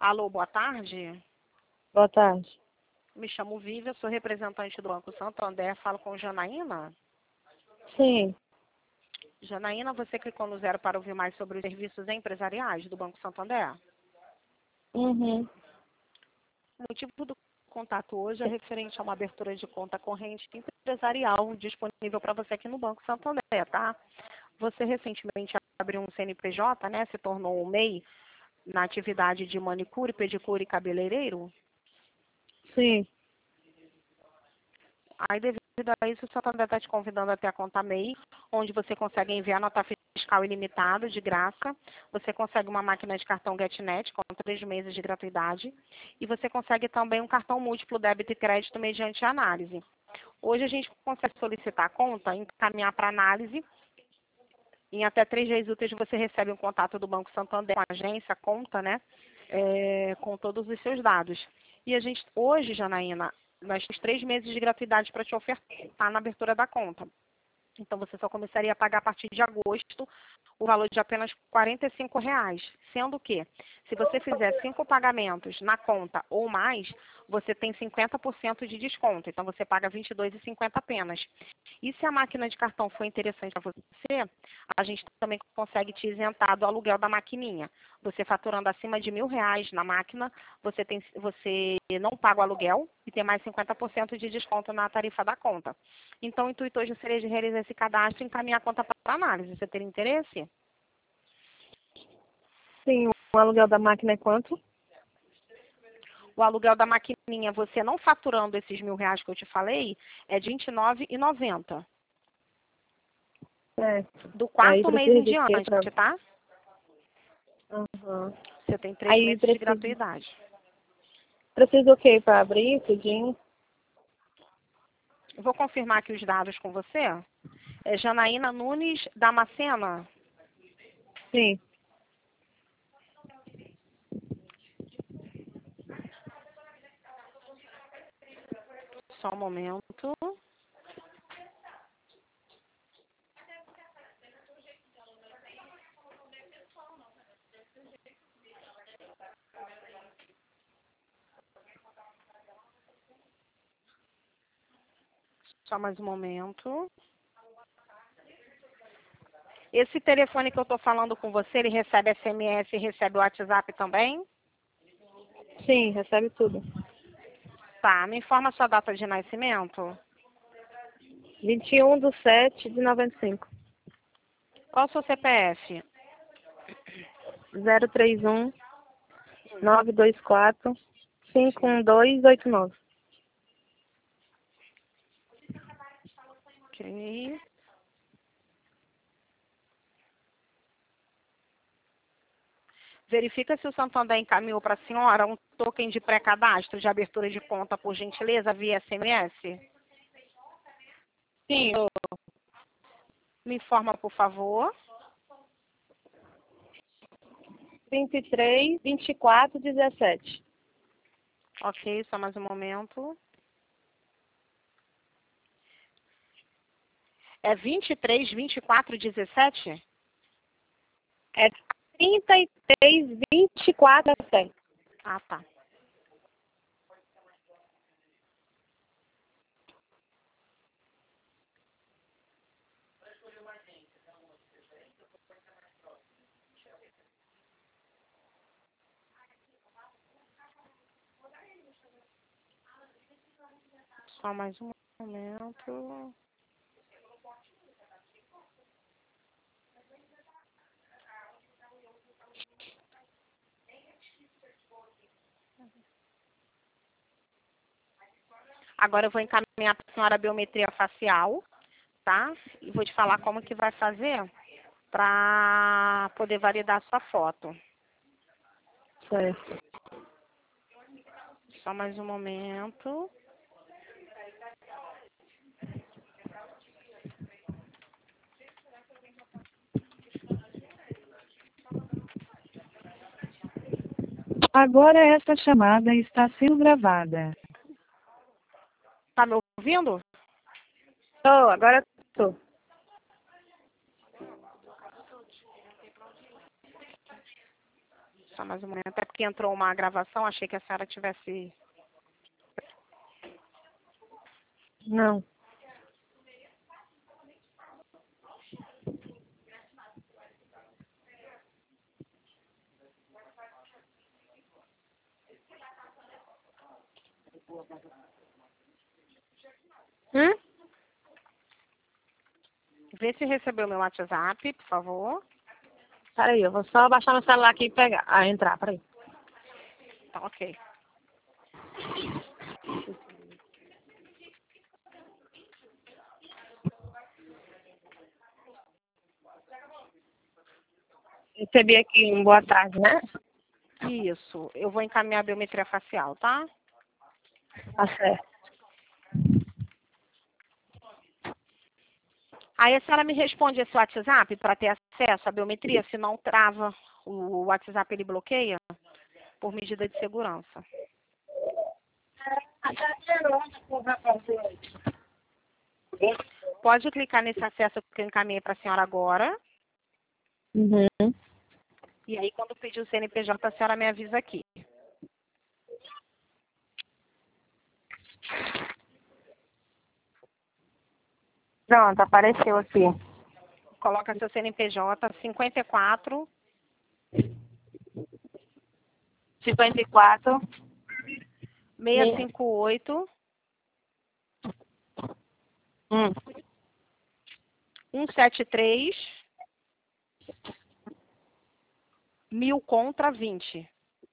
Alô, boa tarde. Boa tarde. Me chamo Vívia, sou representante do Banco Santander. Falo com Janaína. Sim. Janaína, você clicou no 0 para ouvir mais sobre os serviços empresariais do Banco Santander? Uhum. O motivo do contato hoje é referente a uma abertura de conta corrente empresarial disponível para você aqui no Banco Santander, tá? Você recentemente abriu um CNPJ, né? Se tornou um MEI na atividade de manicure, pedicure e cabeleireiro? Sim. Aí, devido a isso, o Santander está te convidando até a conta MEI, onde você consegue enviar nota fiscal ilimitada, de graça. Você consegue uma máquina de cartão GetNet com 3 meses de gratuidade. E você consegue também um cartão múltiplo débito e crédito mediante análise. Hoje a gente consegue solicitar a conta, encaminhar para análise. Em até 3 dias úteis você recebe um contato do Banco Santander, com a agência, conta, né? Com todos os seus dados. E a gente, hoje, Janaína, nós temos 3 meses de gratuidade para te ofertar na abertura da conta. Então, você só começaria a pagar a partir de agosto o valor de apenas R$ 45, sendo que, se você fizer 5 pagamentos na conta ou mais, você tem 50% de desconto. Então, você paga R$ 22,50 apenas. E se a máquina de cartão for interessante para você, a gente também consegue te isentar do aluguel da maquininha. Você faturando acima de R$ 1.000 na máquina, você não paga o aluguel e tem mais 50% de desconto na tarifa da conta. Então, o intuito hoje seria de realizar esse cadastro e encaminhar a conta para análise. Você teria interesse? Sim, o aluguel da máquina é quanto? O aluguel da maquininha, você não faturando esses R$ 1.000 que eu te falei, é de R$ 29,90. Do Aí quarto mês precisa em de quê diante, tá? Uhum. Você tem 3 Aí meses de gratuidade. precisa o quê para abrir tudinho? Eu vou confirmar aqui os dados com você. É Janaína Nunes Damascena. Sim. Só um momento. Só mais um momento. Esse telefone que eu estou falando com você, ele recebe SMS e recebe WhatsApp também? Sim, recebe tudo. Tá, me informa a sua data de nascimento. 21/7/95. Qual o seu CPF? 031 924 51289. Ok. Verifica se o Santander encaminhou para a senhora um token de pré-cadastro de abertura de conta, por gentileza, via SMS. Sim. Me informa, por favor. 23/24/17. Ok, só mais um momento. É 23/24/17? É 33/24/17. Ah, tá. Só mais um momento. Agora eu vou encaminhar para a senhora a biometria facial, tá? E vou te falar como que vai fazer para poder validar a sua foto. Certo. Só mais um momento. Agora esta chamada está sendo gravada. Tá me ouvindo? Agora tô. Só mais um momento. Até porque entrou uma gravação, achei que a senhora tivesse... Não. Vê se recebeu meu WhatsApp, por favor. Peraí, eu vou só baixar meu celular aqui e pegar. Ah, entrar, peraí. Tá, ok. Recebi aqui um boa tarde, né? Isso. Eu vou encaminhar a biometria facial, tá? Tá certo. Aí a senhora me responde esse WhatsApp para ter acesso à biometria, se não trava o WhatsApp, ele bloqueia por medida de segurança. Pode clicar nesse acesso que eu encaminhei para a senhora agora. Uhum. E aí, quando pedir o CNPJ, a senhora me avisa aqui. Pronto, apareceu aqui. Coloca seu CNPJ 54 54 658 173 1000 contra 20.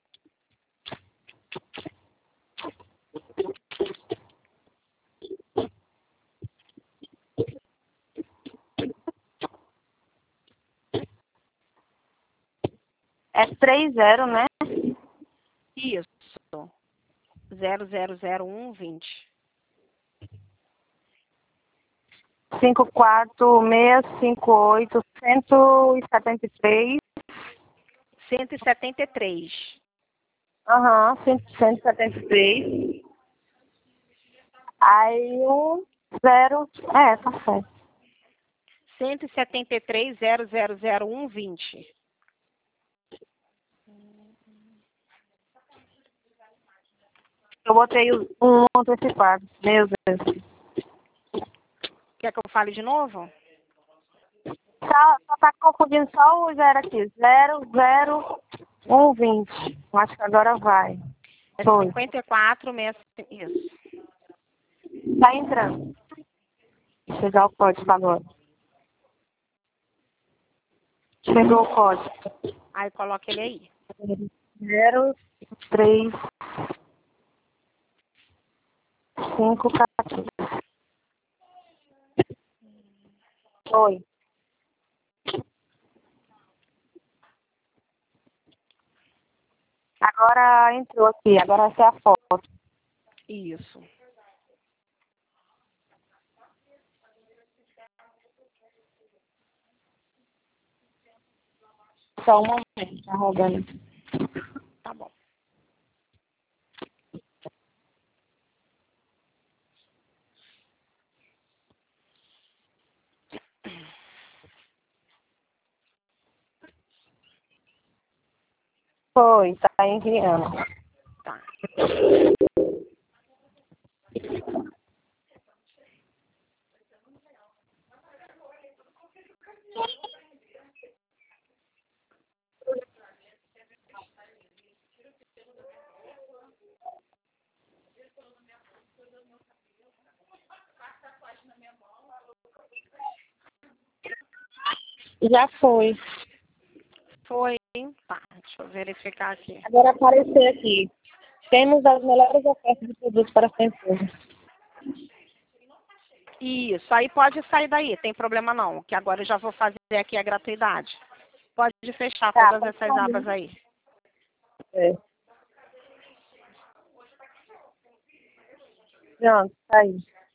É 30, né? Isso. 000120. 54658 173. 173. Aham, 173. Aí 0. É, tá certo. 173 000120. Eu botei um antecipado. Meu Deus. Quer que eu fale de novo? Só tá confundindo só o 0 aqui. 00120. Acho que agora vai. É Foi. 54 Isso. Tá entrando. Vou pegar o código agora. Chegou o código. Aí coloca ele aí. 03514. Foi. Agora entrou aqui. Agora vai ser a foto. Isso. Só um momento. Tá rodando. Tá bom. Foi. Tá enviando. Tá. Já foi. Foi. Tá. Deixa eu verificar aqui. Agora apareceu aqui. Temos as melhores ofertas de produtos para sua empresa. Isso. Aí pode sair daí. Tem problema não. Que agora eu já vou fazer aqui a gratuidade. Pode fechar Tá, todas pode essas fazer. abas aí. É. Pronto, tá aí.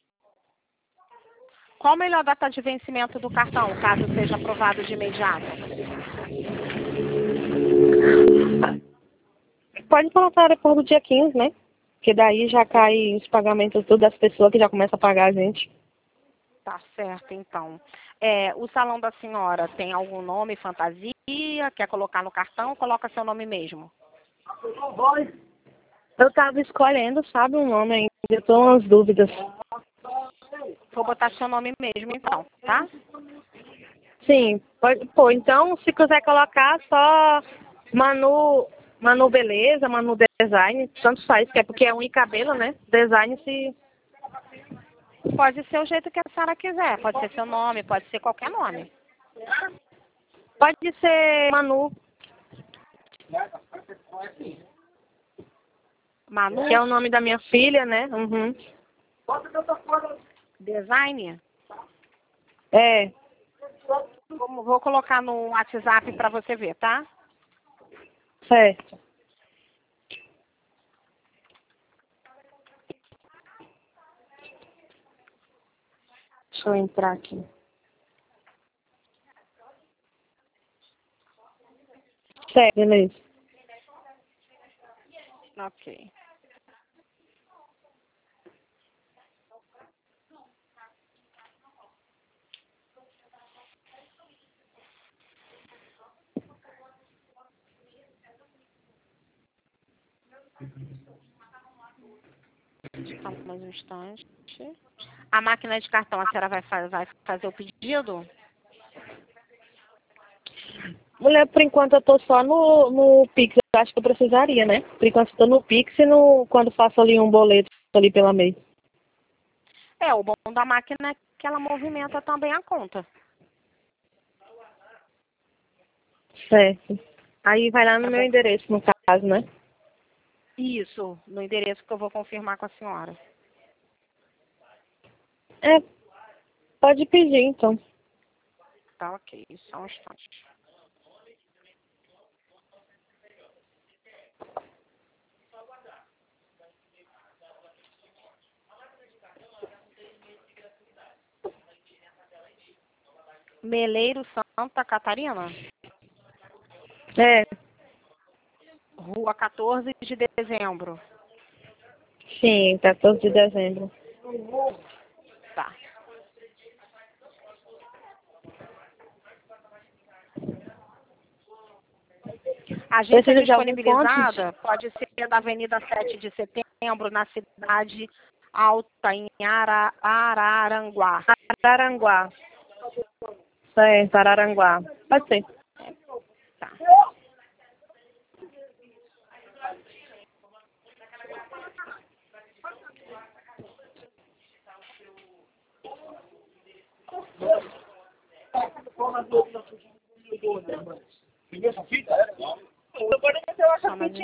Qual a melhor data de vencimento do cartão, caso seja aprovado de imediato? Pode colocar depois do dia 15, né? Porque daí já cai os pagamentos tudo das pessoas que já começam a pagar a gente. Tá certo, então. O salão da senhora tem algum nome, fantasia? Quer colocar no cartão ou coloca seu nome mesmo? Eu tava escolhendo, sabe, um nome ainda. Eu tô umas dúvidas. Vou botar seu nome mesmo, então, tá? Sim, pode pôr. Então, se quiser colocar só Manu Beleza, Manu Design, tanto faz, que é porque é unha e cabelo, né? Design se... Pode ser o jeito que a senhora quiser. Pode ser seu nome, pode ser qualquer nome. Pode ser Manu, Manu, que é o nome da minha filha, né? Uhum. design. É, Vou colocar no WhatsApp para você ver, tá? certo. Deixa eu entrar aqui. Certo, beleza. Ok. Só mais um instante. A máquina de cartão, a senhora vai fazer o pedido? Mulher, por enquanto eu tô só no Pix. Eu acho que eu precisaria, né? Por enquanto eu tô no Pix e quando faço ali um boleto ali pela MEI. O bom da máquina é que ela movimenta também a conta. Certo. Aí vai lá no Tá meu bom? endereço, no caso, né? Isso, no endereço que eu vou confirmar com a senhora. É, pode pedir, então. Tá ok, só um instante. Meleiro Santa Catarina, É, Rua 14 de dezembro. sim, 14 de dezembro. Tá. A agência Precisa de algum ponto? disponibilizada pode ser da Avenida 7 de Setembro, na cidade alta, em Araranguá. Araranguá. Certo, Araranguá. Pode ser. Tá. Só mais um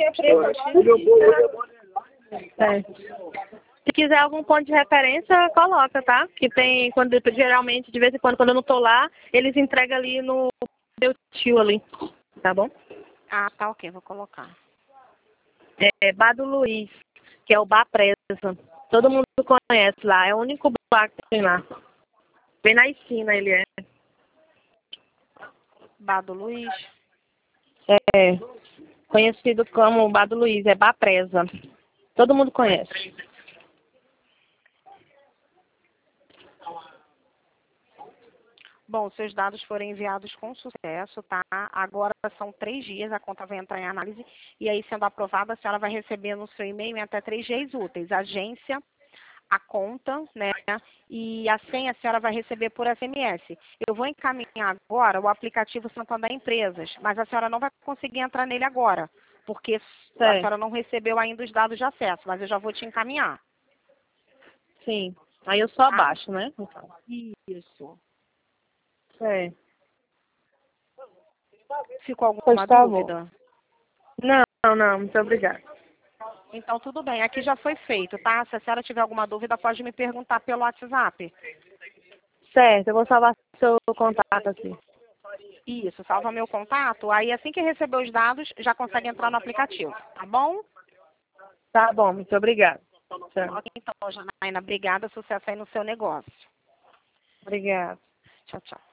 instante. Certo. Se quiser algum ponto de referência, coloca, tá? Que tem, geralmente, de vez em quando eu não tô lá, eles entregam ali no meu tio ali. Tá bom? Ah, tá ok, vou colocar. É Bar do Luiz, que é o Bar Presa. Todo mundo conhece lá. É o único bar que tem lá. Bem na esquina ele é. Bar do Luiz. É. Conhecido como Bar do Luiz, é Bar Presa. Todo mundo conhece. Bom, seus dados foram enviados com sucesso, tá? Agora são 3 dias, a conta vai entrar em análise e aí, sendo aprovada, a senhora vai receber no seu e-mail em até 3 dias úteis. A agência, a conta, né? E a senha a senhora vai receber por SMS. Eu vou encaminhar agora o aplicativo Santander Empresas, mas a senhora não vai conseguir entrar nele agora, porque a Certo. senhora não recebeu ainda os dados de acesso, mas eu já vou te encaminhar. Sim. Aí eu só Tá? baixo, né? Isso. É. Ficou Pois alguma tá bom. dúvida? Não, muito obrigada. Então, tudo bem. Aqui já foi feito, tá? Se a senhora tiver alguma dúvida, pode me perguntar pelo WhatsApp. Certo, eu vou salvar seu contato aqui. Isso, salva meu contato. Aí, assim que receber os dados, já consegue entrar no aplicativo, tá bom? Tá bom, muito obrigada. Tchau. Ok, então, Janaína, obrigada. Sucesso aí no seu negócio. Obrigada. Tchau, tchau.